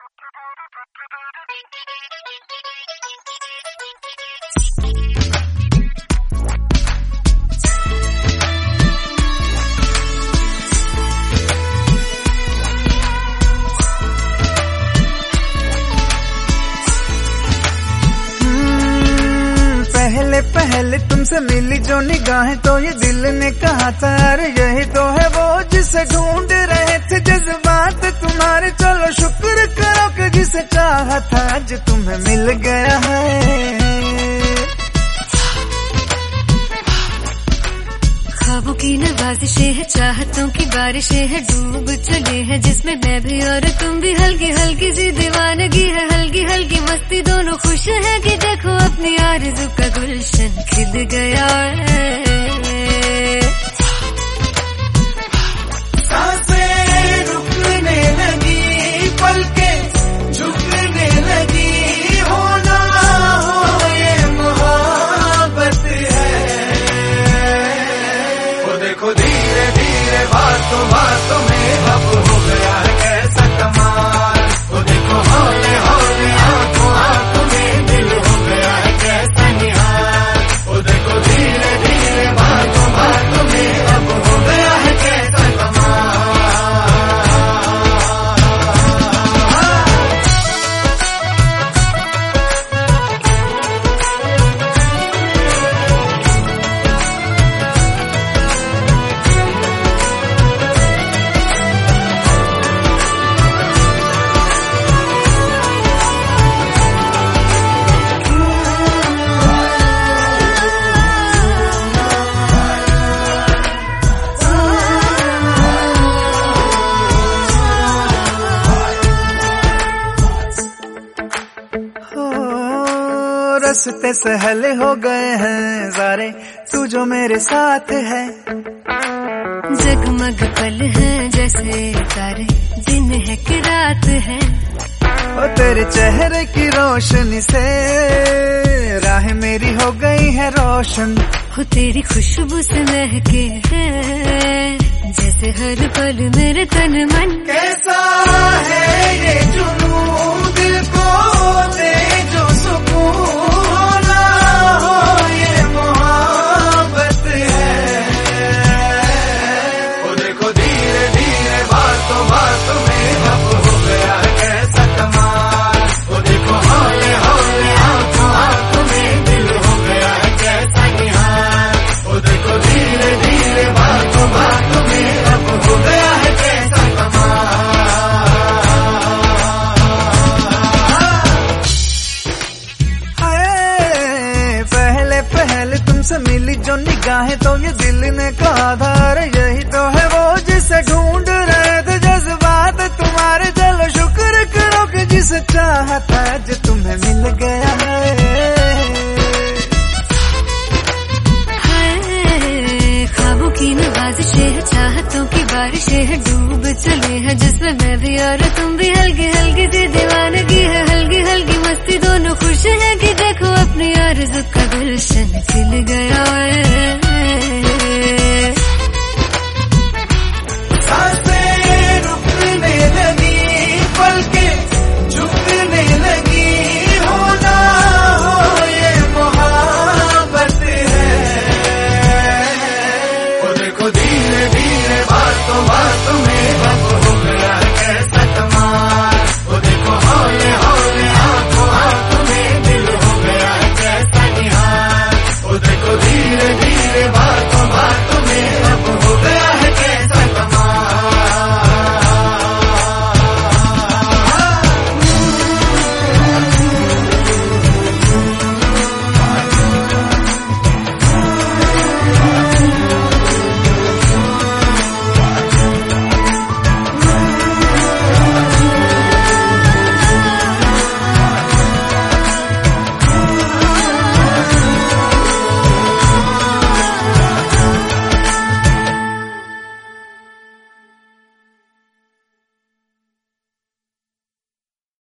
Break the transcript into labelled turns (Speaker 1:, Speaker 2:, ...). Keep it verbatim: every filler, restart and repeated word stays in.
Speaker 1: पहले पहले तुमसे मिली जो निगाहें तो ये दिल ने कहा था अरे यही तो है वो जिसे ढूंढ रहे थे जज्बात तुम्हारे। चलो शुक्र करो कि जिसे चाहा था आज तुम्हें मिल गया है।
Speaker 2: ख्वाबों की नवाजिशें है, चाहतों की बारिशें है, डूब चले हैं जिसमें मैं भी और तुम भी। हल्की हल्की सी दीवानगी है, हल्की हल्की मस्ती, दोनों खुश है कि देखो अपनी आरज़ू का गुलशन खिल गया है।
Speaker 1: सांसें रुकने लगी, पलकें झुकने लगी, होना हो ये मोहब्बत है। वो देखो धीरे धीरे बातों बातों में अब हो गया है कैसा कमाल। वो देखो हौले हौले आंखों आंखों में दिल हो गया है कैसा निहाल। वो देखो धीरे धीरे बातों बातों में अब हो गया है कैसा कमाल। रस्ते सहले हो गए हैं सारे, तू जो मेरे साथ है।
Speaker 2: जगमग पल है जैसे तारे, दिन है कि रात है।
Speaker 1: ओ तेरे चेहरे की रोशनी से राह मेरी हो गई है रोशन।
Speaker 2: हो तेरी खुशबू से महके है जैसे हर पल मेरे तन मन।
Speaker 1: कैसा है ये जुनून दिल को दे जो सुकून, होना हो ये मोहब्बत है। वो देखो धीरे धीरे बातों बातों में अब हो गया है कैसा कमाल। वो देखो हौले हौले आंखों आंखों में दिल हो गया है कैसा निहाल। वो देखो धीरे धीरे बातों बातों में अब हो गया है कैसा कमाल। हाय पहले पहले तुमसे मिली जो निगाहें तो ये दिल ने कहा था अरे यही तो है वो जिसे ढूंढ रहे थे जज्बात तुम्हारे। चलो शुक्र करो कि जिसे चाहा था आज तुम्हें मिल गया है।
Speaker 2: ख्वाबों की नवाजिशें है, चाहतों की बारिशें है, डूब चले हैं जिसमें मैं भी और तुम भी। हल्की हल्की सी दीवानगी है, हल्की हल्की मस्ती, दोनों खुश है कि देखो अपनी आरज़ू का गुलशन खिल गया है।